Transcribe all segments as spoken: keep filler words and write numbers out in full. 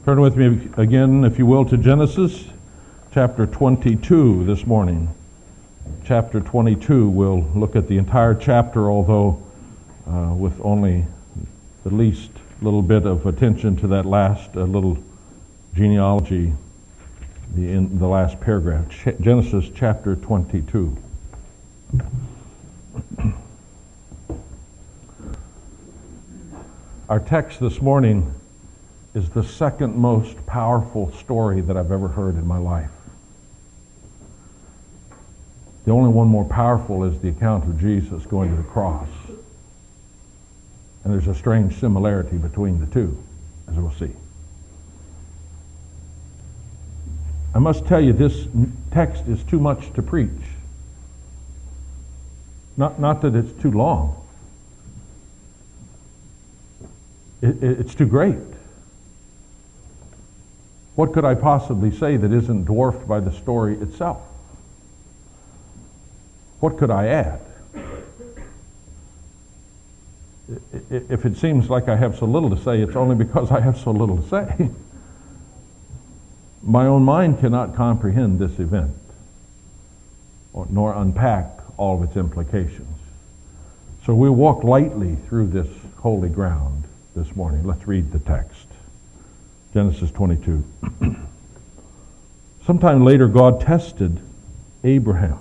Turn with me again, if you will, to Genesis chapter twenty-two this morning. Chapter twenty-two, we'll look at the entire chapter, although uh, with only the least little bit of attention to that last uh, little genealogy, the, in the last paragraph. Ch- Genesis chapter twenty-two. Our text this morning is the second most powerful story that I've ever heard in my life. The only one more powerful is the account of Jesus going to the cross. And there's a strange similarity between the two, as we'll see. I must tell you, this text is too much to preach. Not, not that it's too long. It, it, it's too great. What could I possibly say that isn't dwarfed by the story itself? What could I add? If it seems like I have so little to say, it's only because I have so little to say. My own mind cannot comprehend this event, nor unpack all of its implications. So we'll walk lightly through this holy ground this morning. Let's read the text. Genesis twenty-two. Sometime later, God tested Abraham.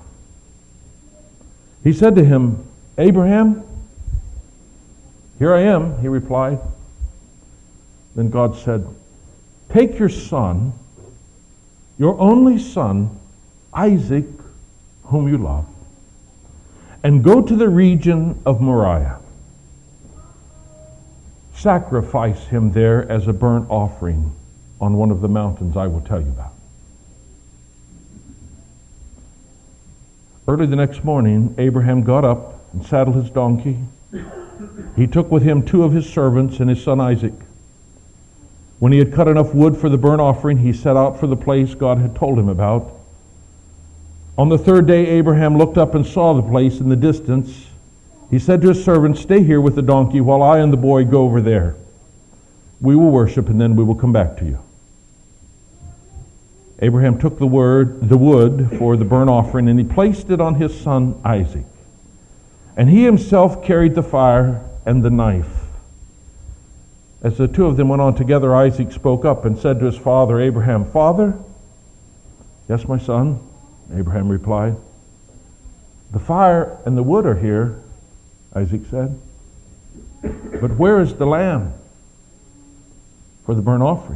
He said to him, "Abraham?" "Here I am," he replied. Then God said, "Take your son, your only son, Isaac, whom you love, and go to the region of Moriah. Sacrifice him there as a burnt offering on one of the mountains I will tell you about." Early the next morning, Abraham got up and saddled his donkey. He took with him two of his servants and his son Isaac. When he had cut enough wood for the burnt offering, he set out for the place God had told him about. On the third day, Abraham looked up and saw the place in the distance. He said to his servant, "Stay here with the donkey while I and the boy go over there. We will worship and then we will come back to you." Abraham took the word, the wood for the burnt offering, and he placed it on his son Isaac. And he himself carried the fire and the knife. As the two of them went on together, Isaac spoke up and said to his father Abraham, "Father?" "Yes, my son," Abraham replied. "The fire and the wood are here," Isaac said. "But where is the lamb for the burnt offering?"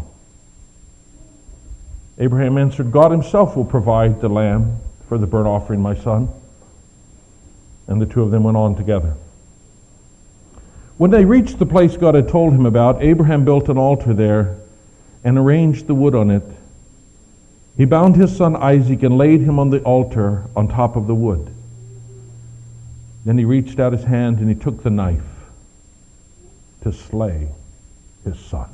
Abraham answered, "God himself will provide the lamb for the burnt offering, my son." And the two of them went on together. When they reached the place God had told him about, Abraham built an altar there and arranged the wood on it. He bound his son Isaac and laid him on the altar on top of the wood. Then he reached out his hand and he took the knife to slay his son.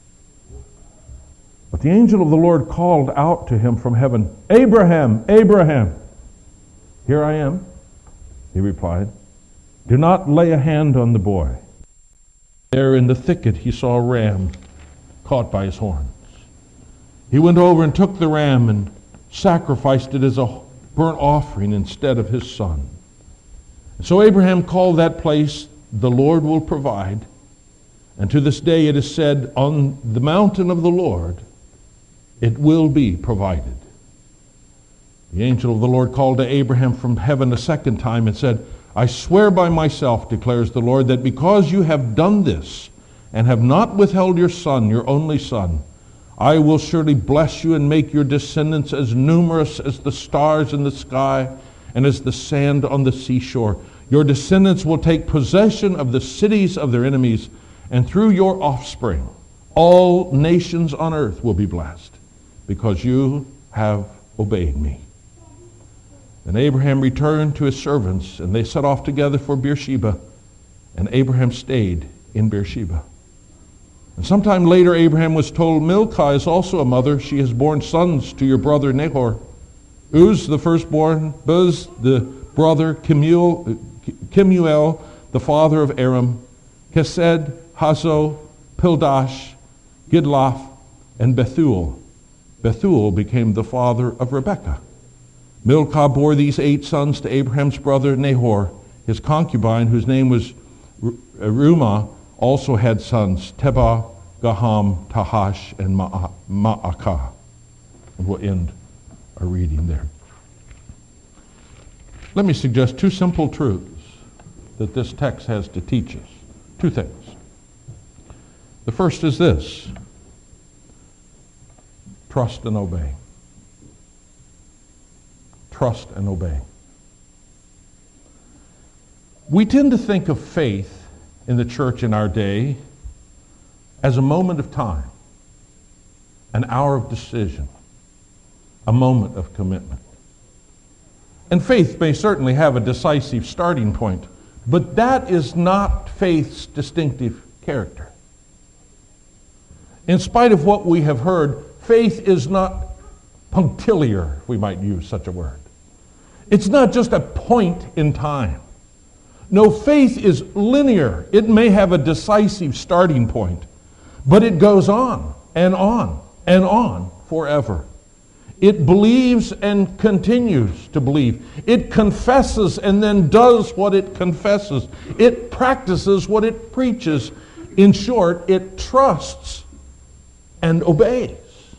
But the angel of the Lord called out to him from heaven, "Abraham, Abraham!" "Here I am," he replied. "Do not lay a hand on the boy." There in the thicket he saw a ram caught by his horns. He went over and took the ram and sacrificed it as a burnt offering instead of his son. So Abraham called that place, "The Lord will provide." And to this day it is said, "On the mountain of the Lord it will be provided." The angel of the Lord called to Abraham from heaven a second time and said, "I swear by myself, declares the Lord, that because you have done this and have not withheld your son, your only son, I will surely bless you and make your descendants as numerous as the stars in the sky and as the sand on the seashore. Your descendants will take possession of the cities of their enemies, and through your offspring all nations on earth will be blessed, because you have obeyed me." Then Abraham returned to his servants, and they set off together for Beersheba, and Abraham stayed in Beersheba. And sometime later Abraham was told, "Milcah is also a mother. She has borne sons to your brother Nahor. Uz the firstborn, Buz the brother, Kemuel, Kemuel the father of Aram, Kesed, Hazo, Pildash, Gidlaph, and Bethuel. Bethuel became the father of Rebekah. Milcah bore these eight sons to Abraham's brother Nahor. His concubine, whose name was Reumah, also had sons, Tebah, Gaham, Tahash, and Ma'akah. And we'll end our reading there. Let me suggest two simple truths that this text has to teach us. Two things. The first is this: trust and obey. Trust and obey. We tend to think of faith in the church in our day as a moment of time, an hour of decision, a moment of commitment. And faith may certainly have a decisive starting point, but that is not faith's distinctive character. In spite of what we have heard, faith is not punctiliar, if we might use such a word. It's not just a point in time. No, faith is linear. It may have a decisive starting point, but it goes on and on and on forever. It believes and continues to believe. It confesses and then does what it confesses. It practices what it preaches. In short, it trusts and obeys.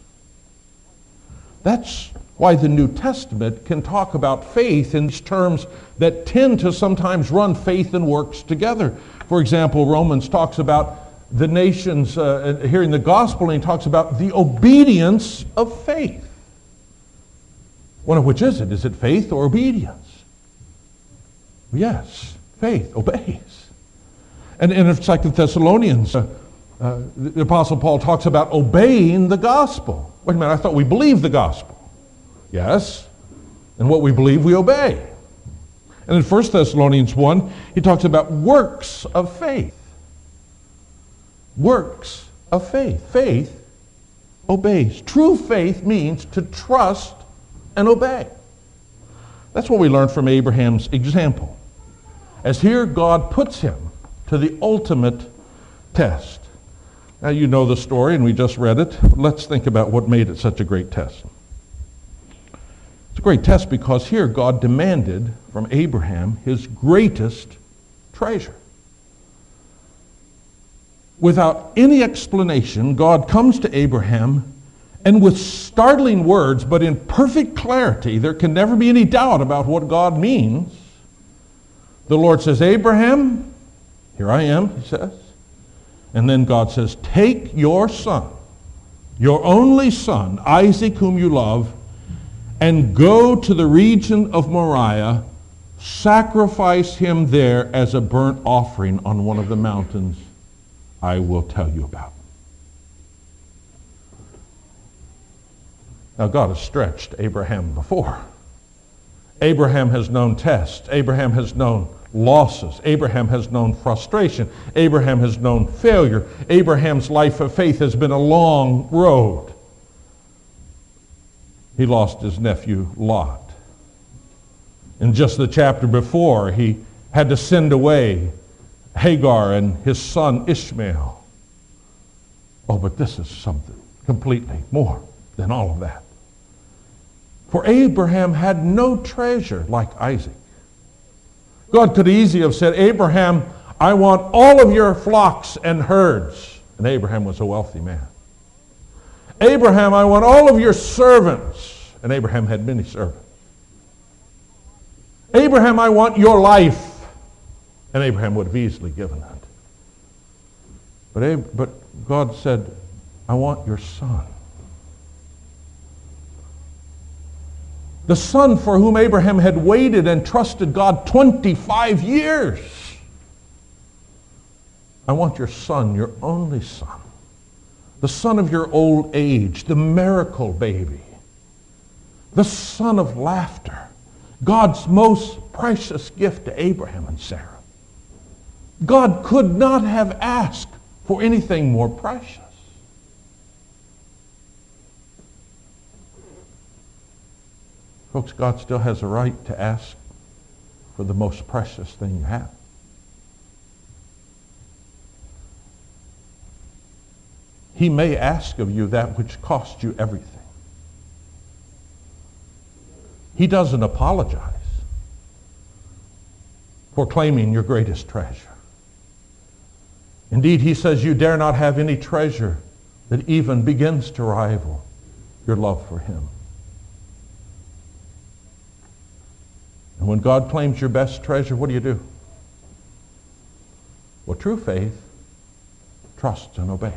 That's why the New Testament can talk about faith in these terms that tend to sometimes run faith and works together. For example, Romans talks about the nations uh, hearing the gospel, and he talks about the obedience of faith. One of which is it? Is it faith or obedience? Yes, faith obeys. And, and in Second Thessalonians, uh, uh, the Apostle Paul talks about obeying the gospel. Wait a minute, I thought we believed the gospel. Yes, and what we believe we obey. And in First Thessalonians one, he talks about works of faith. Works of faith. Faith obeys. True faith means to trust and obey. That's what we learn from Abraham's example. As here God puts him to the ultimate test. Now you know the story and we just read it. Let's think about what made it such a great test. It's a great test because here God demanded from Abraham his greatest treasure. Without any explanation, God comes to Abraham, and with startling words, but in perfect clarity, there can never be any doubt about what God means. The Lord says, Abraham, here I am, he says. And then God says, take your son, your only son, Isaac, whom you love, and go to the region of Moriah, sacrifice him there as a burnt offering on one of the mountains I will tell you about. Now, God has stretched Abraham before. Abraham has known tests. Abraham has known losses. Abraham has known frustration. Abraham has known failure. Abraham's life of faith has been a long road. He lost his nephew Lot. In just the chapter before, he had to send away Hagar and his son Ishmael. Oh, but this is something completely more than all of that. For Abraham had no treasure like Isaac. God could easily have said, Abraham, I want all of your flocks and herds. And Abraham was a wealthy man. Abraham, I want all of your servants. And Abraham had many servants. Abraham, I want your life. And Abraham would have easily given that. But, Ab- but God said, I want your son. The son for whom Abraham had waited and trusted God twenty-five years. I want your son, your only son. The son of your old age, the miracle baby. The son of laughter. God's most precious gift to Abraham and Sarah. God could not have asked for anything more precious. Folks, God still has a right to ask for the most precious thing you have. he may ask of you that which cost you everything. He doesn't apologize for claiming your greatest treasure. Indeed, he says you dare not have any treasure that even begins to rival your love for him. And when God claims your best treasure, what do you do? Well, true faith trusts and obeys.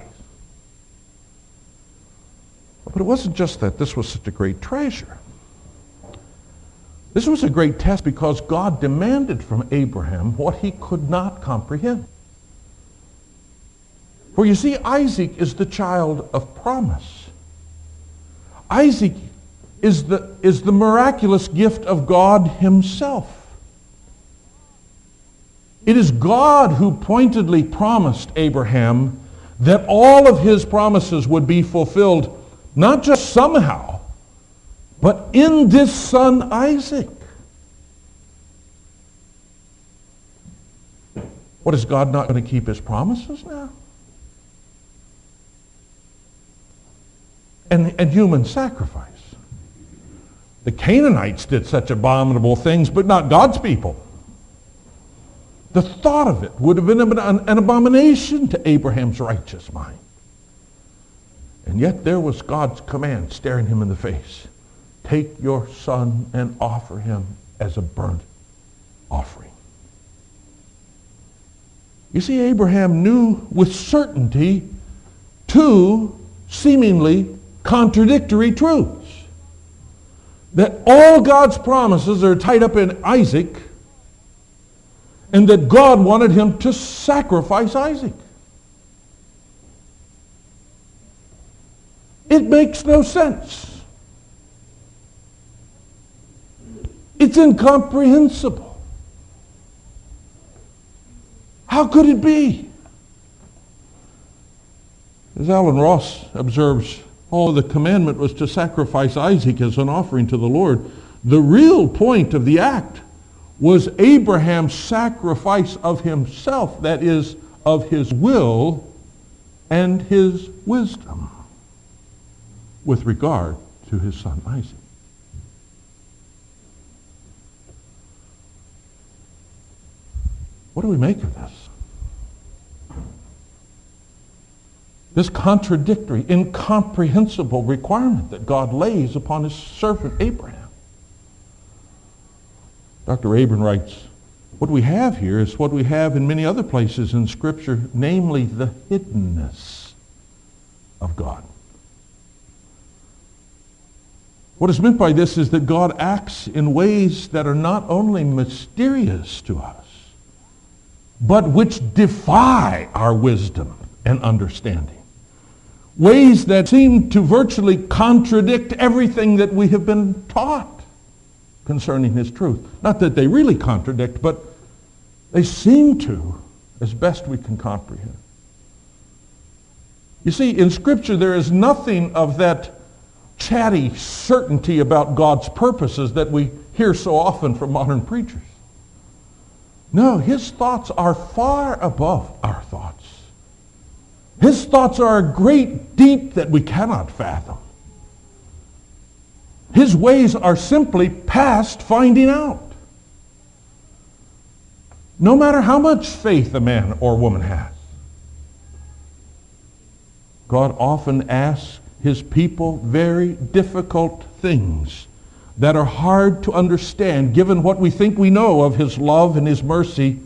But it wasn't just that this was such a great treasure. This was a great test because God demanded from Abraham what he could not comprehend. For you see, Isaac is the child of promise. Isaac is the, is the miraculous gift of God himself. It is God who pointedly promised Abraham that all of his promises would be fulfilled, not just somehow, but in this son Isaac. What, is God not going to keep his promises now? And, and human sacrifice. The Canaanites did such abominable things, but not God's people. The thought of it would have been an, an abomination to Abraham's righteous mind. And yet there was God's command staring him in the face. Take your son and offer him as a burnt offering. You see, Abraham knew with certainty two seemingly contradictory truths. That all God's promises are tied up in Isaac, and that God wanted him to sacrifice Isaac. It makes no sense. It's incomprehensible. How could it be? As Alan Ross observes, oh, the commandment was to sacrifice Isaac as an offering to the Lord. The real point of the act was Abraham's sacrifice of himself, that is, of his will and his wisdom with regard to his son Isaac. What do we make of this? This contradictory, incomprehensible requirement that God lays upon his servant Abraham. Doctor Abram writes, what we have here is what we have in many other places in Scripture, namely the hiddenness of God. What is meant by this is that God acts in ways that are not only mysterious to us, but which defy our wisdom and understanding. Ways that seem to virtually contradict everything that we have been taught concerning his truth. Not that they really contradict, but they seem to, as best we can comprehend. You see, in Scripture there is nothing of that chatty certainty about God's purposes that we hear so often from modern preachers. No, his thoughts are far above our thoughts. His thoughts are a great deep that we cannot fathom. His ways are simply past finding out. No matter how much faith a man or woman has, God often asks his people very difficult things that are hard to understand given what we think we know of his love and his mercy.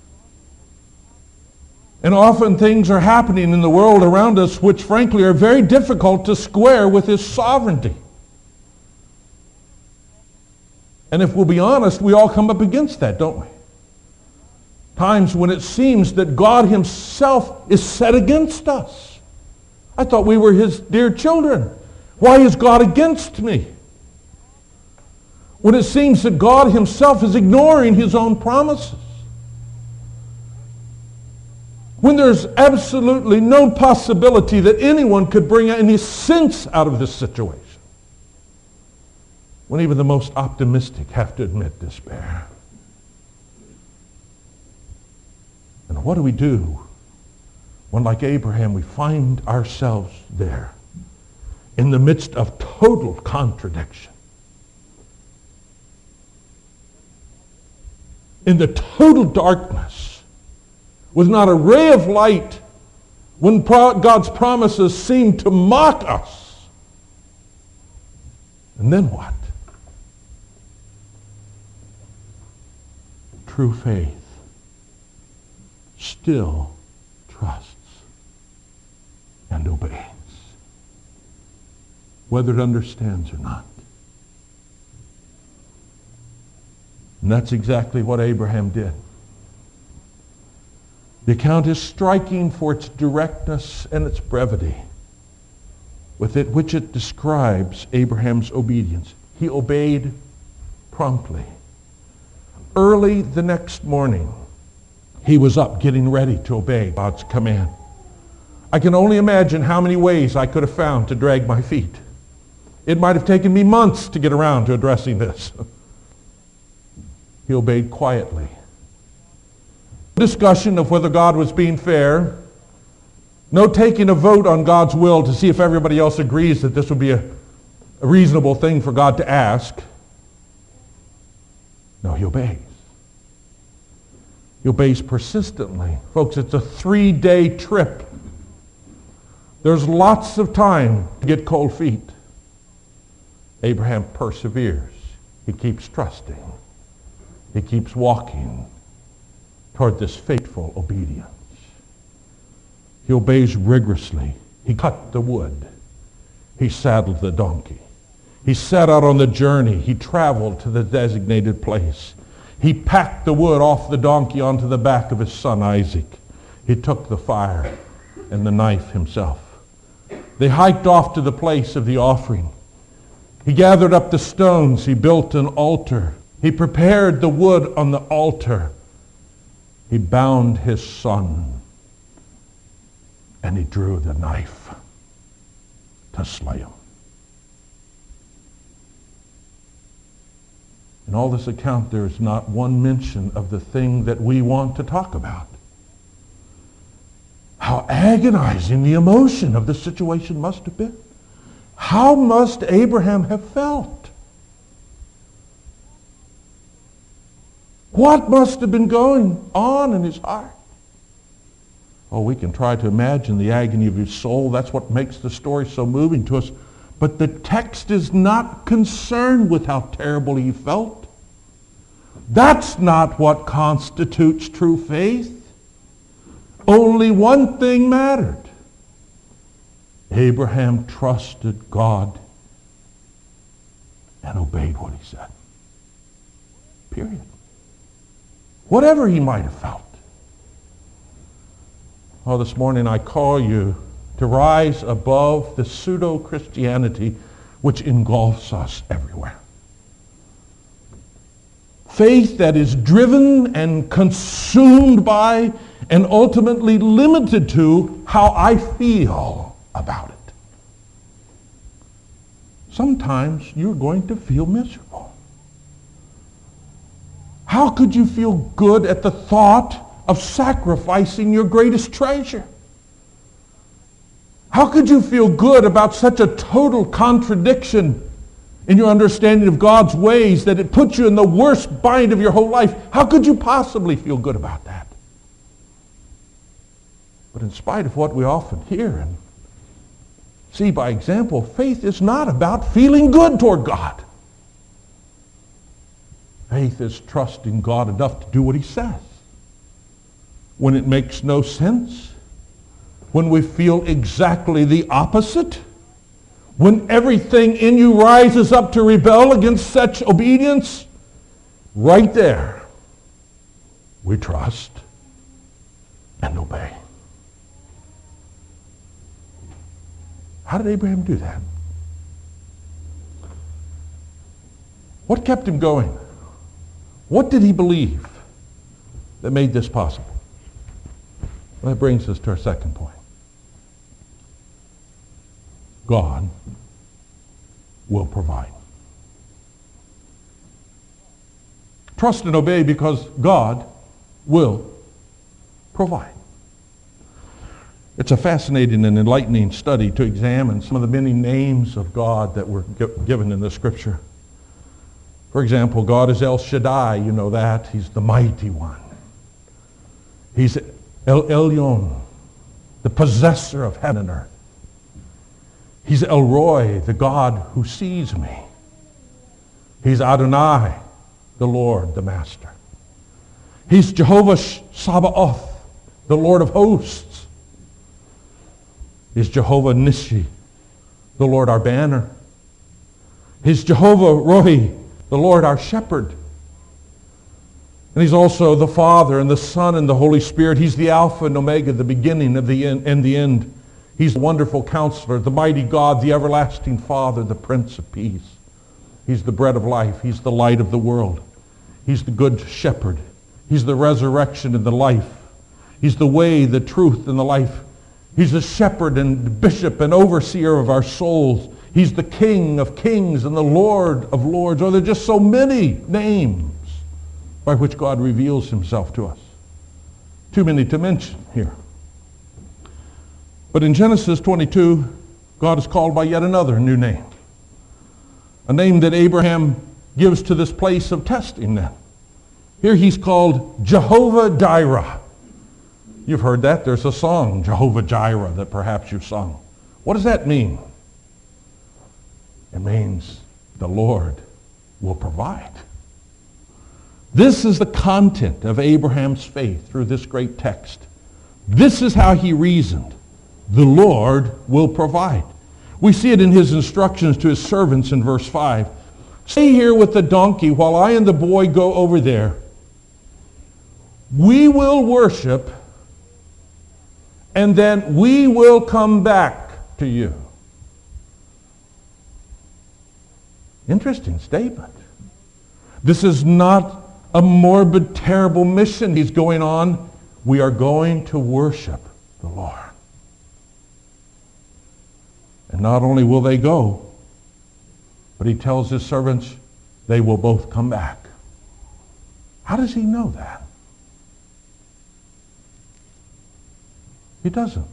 And often things are happening in the world around us which frankly are very difficult to square with his sovereignty. And if we'll be honest, we all come up against that, don't we? Times when it seems that God himself is set against us. I thought we were his dear children. Why is God against me? When it seems that God himself is ignoring his own promises. When there's absolutely no possibility that anyone could bring any sense out of this situation. When even the most optimistic have to admit despair. And what do we do when, like Abraham, we find ourselves there in the midst of total contradiction, in the total darkness, with not a ray of light, when pro- God's promises seem to mock us. And then what? True faith still trusts and obeys, whether it understands or not. And that's exactly what Abraham did. The account is striking for its directness and its brevity, with it which it describes Abraham's obedience. He obeyed promptly. Early the next morning, he was up getting ready to obey God's command. I can only imagine how many ways I could have found to drag my feet. It might have taken me months to get around to addressing this. He obeyed quietly. Discussion of whether God was being fair. No taking a vote on God's will to see if everybody else agrees that this would be a, a reasonable thing for God to ask. No, he obeys. He obeys persistently. Folks, it's a three-day trip. There's lots of time to get cold feet. Abraham perseveres. He keeps trusting. He keeps walking toward this faithful obedience. He obeys rigorously. He cut the wood. He saddled the donkey. He set out on the journey. He traveled to the designated place. He packed the wood off the donkey onto the back of his son Isaac. He took the fire and the knife himself. They hiked off to the place of the offering. He gathered up the stones. He built an altar. He prepared the wood on the altar. He bound his son. And he drew the knife to slay him. In all this account, there is not one mention of the thing that we want to talk about. How agonizing the emotion of the situation must have been. How must Abraham have felt? What must have been going on in his heart? Oh, we can try to imagine the agony of his soul. That's what makes the story so moving to us. But the text is not concerned with how terrible he felt. That's not what constitutes true faith. Only one thing mattered. Abraham trusted God and obeyed what he said. Period. Whatever he might have felt. Oh, this morning I call you to rise above the pseudo-Christianity which engulfs us everywhere. Faith that is driven and consumed by and ultimately limited to how I feel about it. Sometimes you're going to feel miserable. How could you feel good at the thought of sacrificing your greatest treasure? How could you feel good about such a total contradiction in your understanding of God's ways that it puts you in the worst bind of your whole life? How could you possibly feel good about that? But in spite of what we often hear and see by example, faith is not about feeling good toward God. Faith is trusting God enough to do what he says. When it makes no sense, when we feel exactly the opposite, when everything in you rises up to rebel against such obedience, right there, we trust and obey. How did Abraham do that? What kept him going? What did he believe that made this possible? Well, that brings us to our second point. God will provide. Trust and obey because God will provide. It's a fascinating and enlightening study to examine some of the many names of God that were gi- given in the Scripture. For example, God is El Shaddai, you know that. He's the mighty one. He's El Elyon, the possessor of heaven and earth. He's El Roi, the God who sees me. He's Adonai, the Lord, the Master. He's Jehovah Sabaoth, the Lord of hosts. He's Jehovah Nissi, the Lord our banner. He's Jehovah Rohi, the Lord our shepherd. And he's also the Father and the Son and the Holy Spirit. He's the Alpha and Omega, the beginning of the end and the end. He's the wonderful counselor, the mighty God, the everlasting Father, the Prince of Peace. He's the bread of life. He's the light of the world. He's the good shepherd. He's the resurrection and the life. He's the way, the truth, and the life. He's the shepherd and bishop and overseer of our souls. He's the King of kings and the Lord of lords. Oh, there are just so many names by which God reveals himself to us. Too many to mention here. But in Genesis twenty-two, God is called by yet another new name. A name that Abraham gives to this place of testing then. Here he's called Jehovah Jireh. You've heard that. There's a song, Jehovah Jireh, that perhaps you've sung. What does that mean? It means the Lord will provide. This is the content of Abraham's faith through this great text. This is how he reasoned. The Lord will provide. We see it in his instructions to his servants in verse five. Stay here with the donkey while I and the boy go over there. We will worship, and then we will come back to you. Interesting statement. This is not a morbid, terrible mission he's going on. We are going to worship the Lord. And not only will they go, but he tells his servants they will both come back. How does he know that? He doesn't.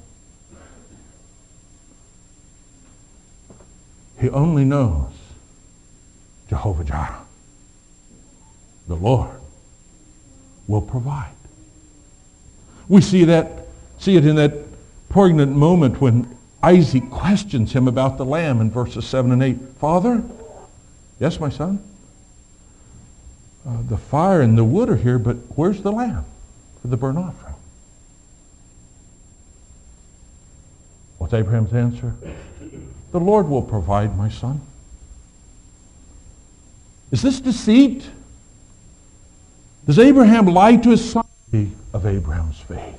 He only knows Jehovah Jireh. The Lord will provide. We see that, see it in that poignant moment when Isaac questions him about the lamb in verses seven and eight. Father, yes, my son, uh, the fire and the wood are here, but where's the lamb for the burnt offering? What's Abraham's answer? The Lord will provide, my son. Is this deceit? Does Abraham lie to his son? Of Abraham's faith.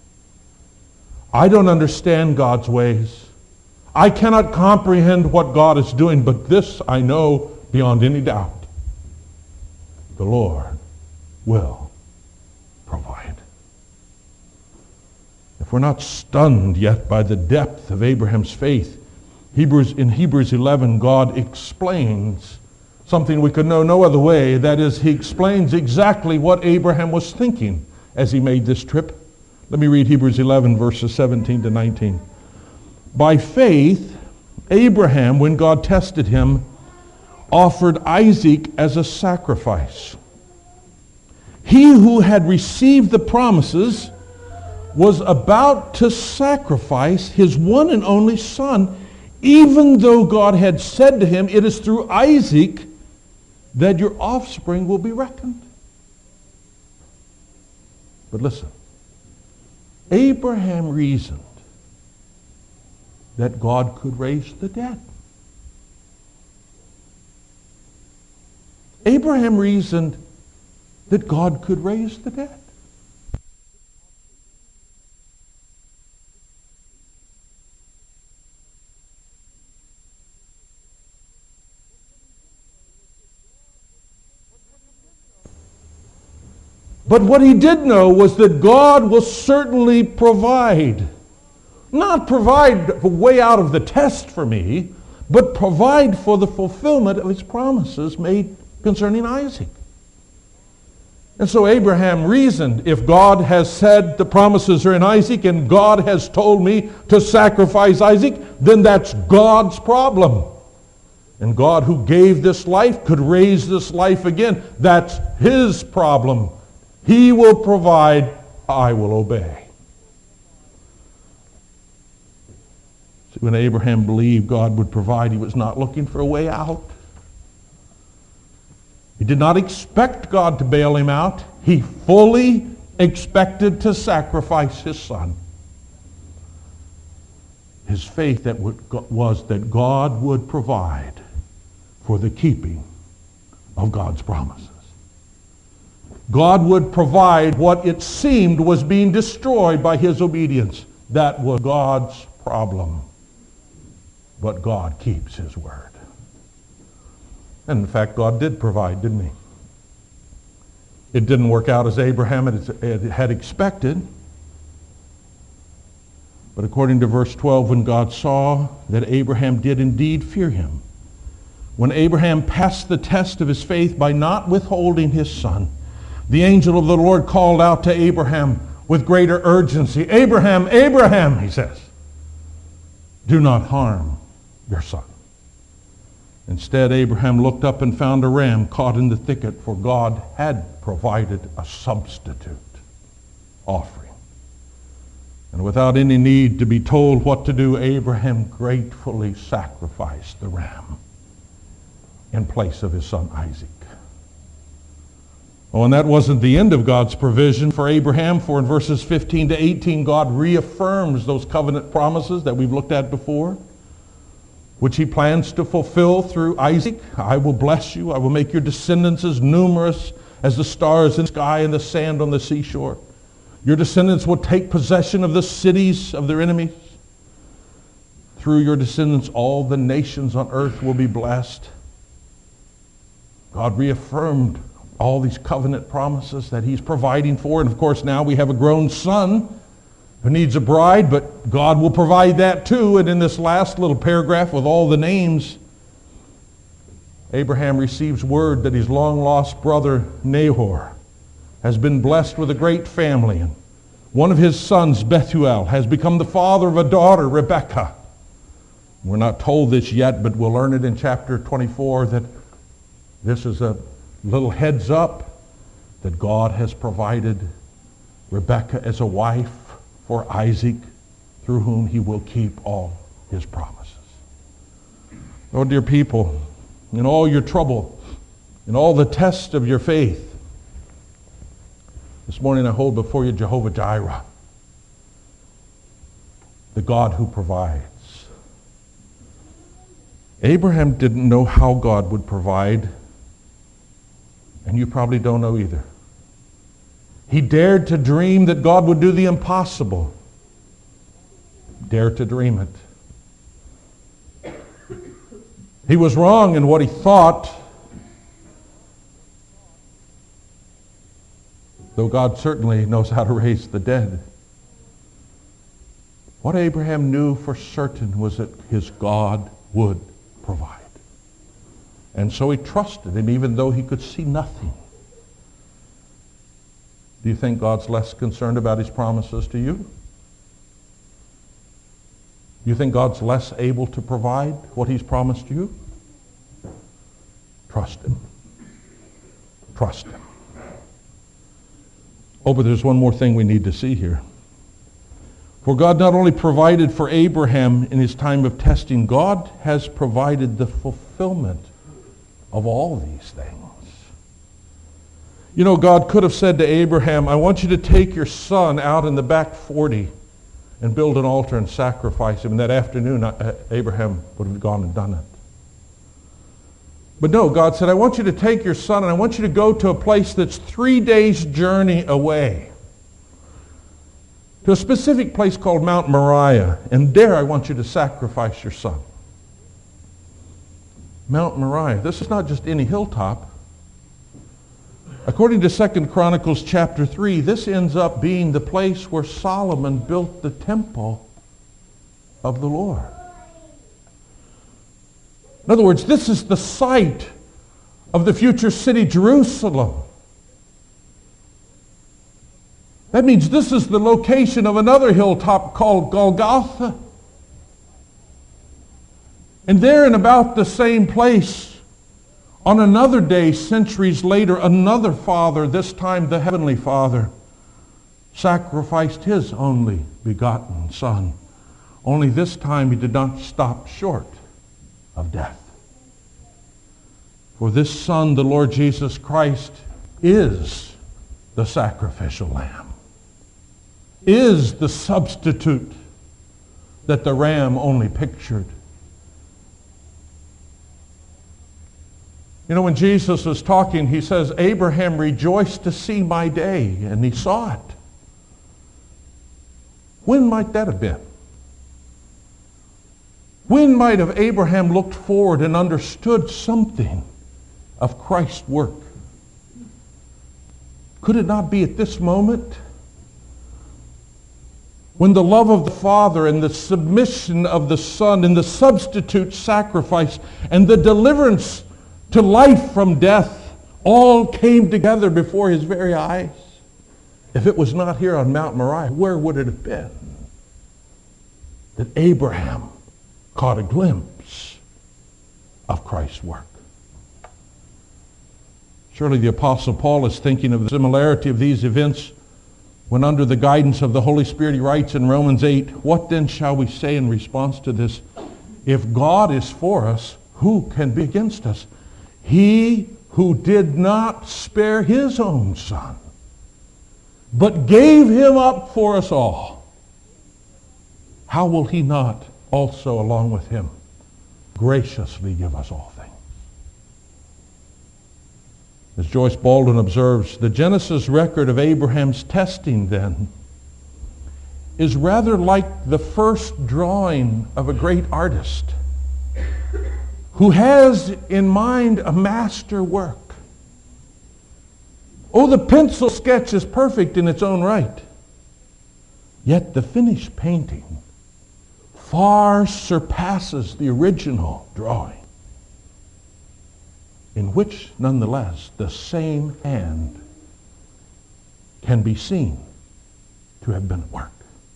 I don't understand God's ways. I cannot comprehend what God is doing, but this I know beyond any doubt. The Lord will provide. If we're not stunned yet by the depth of Abraham's faith, Hebrews, in Hebrews eleven, God explains something we could know no other way. That is, he explains exactly what Abraham was thinking as he made this trip. Let me read Hebrews eleven, verses seventeen to nineteen. By faith, Abraham, when God tested him, offered Isaac as a sacrifice. He who had received the promises was about to sacrifice his one and only son, even though God had said to him, it is through Isaac that your offspring will be reckoned. But listen, Abraham reasoned that God could raise the dead. Abraham reasoned that God could raise the dead. But what he did know was that God will certainly provide. Not provide a way out of the test for me, but provide for the fulfillment of his promises made concerning Isaac. And so Abraham reasoned, if God has said the promises are in Isaac and God has told me to sacrifice Isaac, then that's God's problem. And God, who gave this life, could raise this life again. That's His problem. He will provide, I will obey. See, when Abraham believed God would provide, he was not looking for a way out. He did not expect God to bail him out. He fully expected to sacrifice his son. His faith that would, was that God would provide for the keeping of God's promises. God would provide what it seemed was being destroyed by his obedience. That was God's problem. But God keeps His word. And in fact, God did provide, didn't He? It didn't work out as Abraham had expected. But according to verse twelve, when God saw that Abraham did indeed fear Him, when Abraham passed the test of his faith by not withholding his son, the angel of the Lord called out to Abraham with greater urgency, Abraham, Abraham, he says, do not harm your son. Instead, Abraham looked up and found a ram caught in the thicket, for God had provided a substitute offering. And without any need to be told what to do, Abraham gratefully sacrificed the ram in place of his son Isaac. Oh, and that wasn't the end of God's provision for Abraham, for in verses fifteen to eighteen, God reaffirms those covenant promises that we've looked at before, which He plans to fulfill through Isaac. I will bless you. I will make your descendants as numerous as the stars in the sky and the sand on the seashore. Your descendants will take possession of the cities of their enemies. Through your descendants, all the nations on earth will be blessed. God reaffirmed all these covenant promises that He's providing for. And of course, now we have a grown son who needs a bride, but God will provide that too. And in this last little paragraph with all the names, Abraham receives word that his long-lost brother Nahor has been blessed with a great family. And one of his sons, Bethuel, has become the father of a daughter, Rebekah. We're not told this yet, but we'll learn it in chapter twenty-four that this is a little heads up that God has provided Rebekah as a wife for Isaac, through whom He will keep all His promises. Oh, dear people, in all your trouble, in all the tests of your faith, this morning I hold before you Jehovah Jireh, the God who provides. Abraham didn't know how God would provide, and you probably don't know either. He dared to dream that God would do the impossible. Dare to dream it. He was wrong in what he thought, though God certainly knows how to raise the dead. What Abraham knew for certain was that his God would provide. And so he trusted Him even though he could see nothing. Do you think God's less concerned about His promises to you? Do you think God's less able to provide what He's promised you? Trust Him. Trust Him. Oh, but there's one more thing we need to see here. For God not only provided for Abraham in his time of testing, God has provided the fulfillment of all these things. You know, God could have said to Abraham, I want you to take your son out in the back forty and build an altar and sacrifice him. And that afternoon, Abraham would have gone and done it. But no, God said, I want you to take your son and I want you to go to a place that's three days' journey away, to a specific place called Mount Moriah, and there I want you to sacrifice your son. Mount Moriah. This is not just any hilltop. According to Second Chronicles chapter three, this ends up being the place where Solomon built the temple of the Lord. In other words, this is the site of the future city Jerusalem. That means this is the location of another hilltop called Golgotha. And there in about the same place, on another day, centuries later, another Father, this time the Heavenly Father, sacrificed His only begotten Son. Only this time He did not stop short of death. For this Son, the Lord Jesus Christ, is the sacrificial lamb, is the substitute that the ram only pictured. You know, when Jesus was talking, He says, Abraham rejoiced to see my day, and he saw it. When might that have been? When might have Abraham looked forward and understood something of Christ's work? Could it not be at this moment? When the love of the Father and the submission of the Son and the substitute sacrifice and the deliverance to life from death all came together before His very eyes. If it was not here on Mount Moriah, where would it have been? That Abraham caught a glimpse of Christ's work. Surely the Apostle Paul is thinking of the similarity of these events when under the guidance of the Holy Spirit he writes in Romans eight, what then shall we say in response to this? If God is for us, who can be against us? He who did not spare His own Son, but gave Him up for us all, how will He not also, along with Him, graciously give us all things? As Joyce Baldwin observes, the Genesis record of Abraham's testing, then, is rather like the first drawing of a great artist who has in mind a master work. Oh, the pencil sketch is perfect in its own right. Yet the finished painting far surpasses the original drawing, in which, nonetheless, the same hand can be seen to have been at work.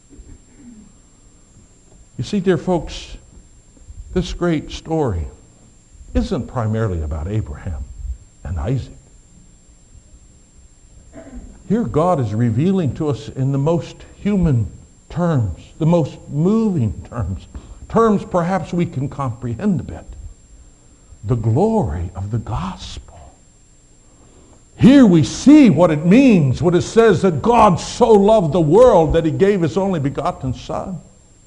You see, dear folks, this great story isn't primarily about Abraham and Isaac. Here God is revealing to us in the most human terms, the most moving terms, terms perhaps we can comprehend a bit, the glory of the gospel. Here we see what it means, what it says that God so loved the world that He gave His only begotten Son.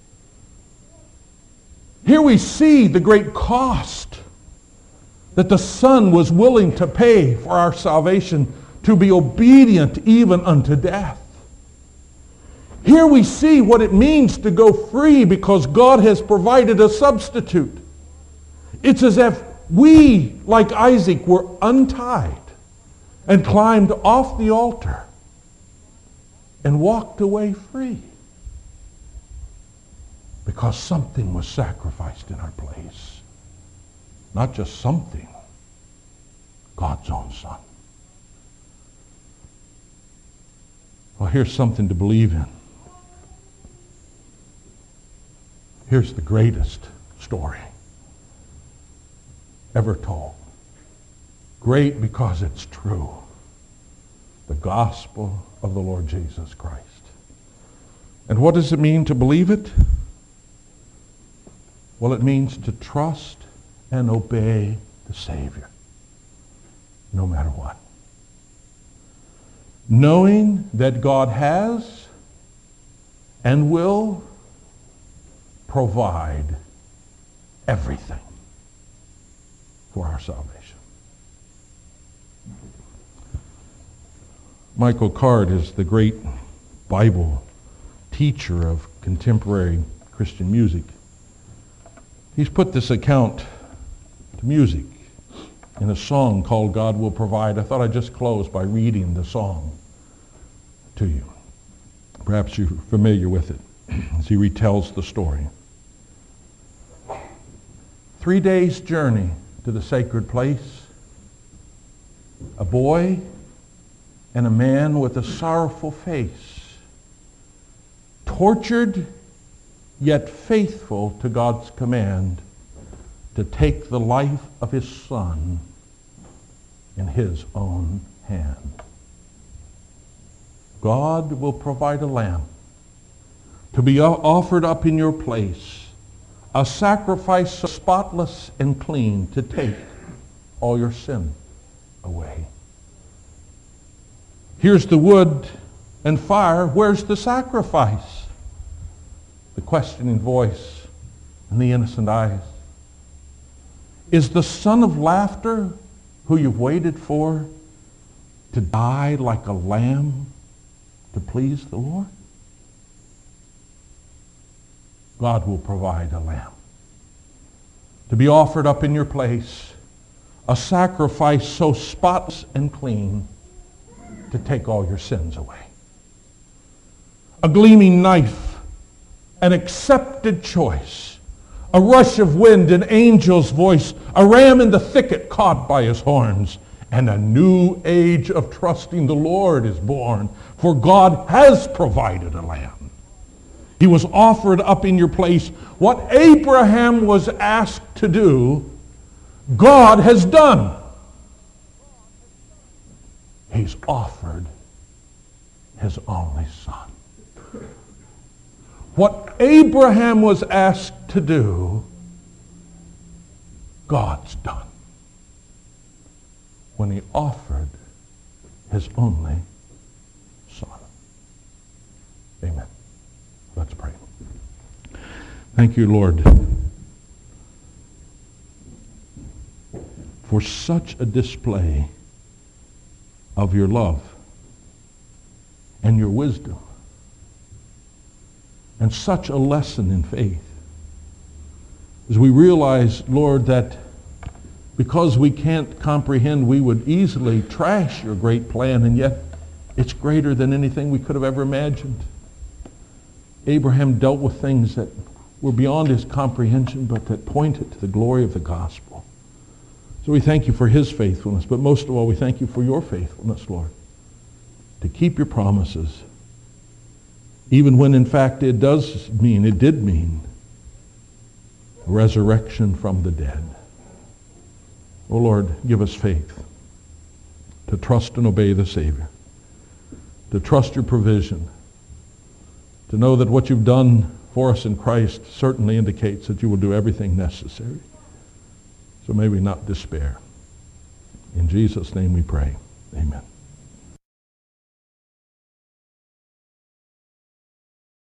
Here we see the great cost that the Son was willing to pay for our salvation, to be obedient even unto death. Here we see what it means to go free because God has provided a substitute. It's as if we, like Isaac, were untied and climbed off the altar and walked away free because something was sacrificed in our place. Not just something, God's own Son. Well, here's something to believe in. Here's the greatest story ever told. Great because it's true. The gospel of the Lord Jesus Christ. And what does it mean to believe it? Well, it means to trust and obey the Savior, no matter what. Knowing that God has and will provide everything for our salvation. Michael Card is the great Bible teacher of contemporary Christian music. He's put this account to music in a song called God Will Provide. I thought I'd just close by reading the song to you. Perhaps you're familiar with it as he retells the story. Three days' journey to the sacred place. A boy and a man with a sorrowful face tortured yet faithful to God's command to take the life of his son in his own hand. God will provide a lamb to be offered up in your place, a sacrifice so spotless and clean to take all your sin away. Here's the wood and fire. Where's the sacrifice? The questioning voice and the innocent eyes. Is the son of laughter who you've waited for to die like a lamb to please the Lord? God will provide a lamb to be offered up in your place, a sacrifice so spotless and clean to take all your sins away. A gleaming knife, an accepted choice, a rush of wind, an angel's voice, a ram in the thicket caught by his horns, and a new age of trusting the Lord is born, for God has provided a lamb. He was offered up in your place. What Abraham was asked to do, God has done. He's offered his only son. What Abraham was asked to do, God's done when he offered his only son. Amen. Let's pray. Thank you, Lord, for such a display of your love and your wisdom, and such a lesson in faith. As we realize, Lord, that because we can't comprehend, we would easily trash your great plan, and yet it's greater than anything we could have ever imagined. Abraham dealt with things that were beyond his comprehension, but that pointed to the glory of the gospel. So we thank you for his faithfulness, but most of all, we thank you for your faithfulness, Lord, to keep your promises, even when in fact it does mean, it did mean, resurrection from the dead. Oh Lord, give us faith to trust and obey the Savior, to trust your provision, to know that what you've done for us in Christ certainly indicates that you will do everything necessary. So may we not despair. In Jesus' name we pray. Amen.